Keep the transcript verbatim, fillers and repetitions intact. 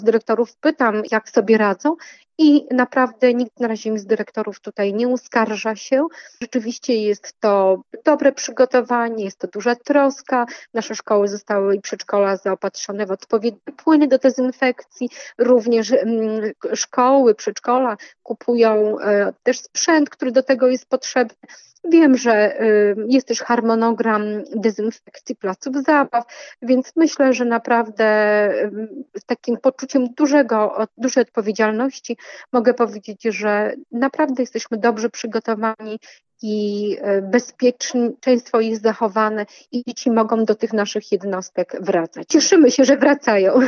dyrektorów pytam, jak sobie radzą i naprawdę nikt na razie mi z dyrektorów tutaj nie uskarża się. Rzeczywiście jest to dobre przygotowanie, jest to duża troska. Nasze szkoły zostały i przedszkola zaopatrzone w odpowiednie płyny do dezynfekcji. Również mm, szkoły, przedszkola kupują e, też sprzęt, który do tego jest potrzebny. Wiem, że y, jest też harmonogram dezynfekcji placów zabaw, więc myślę, że naprawdę y, z takim poczuciem dużego, dużej odpowiedzialności mogę powiedzieć, że naprawdę jesteśmy dobrze przygotowani i y, bezpieczeństwo jest zachowane i dzieci mogą do tych naszych jednostek wracać. Cieszymy się, że wracają.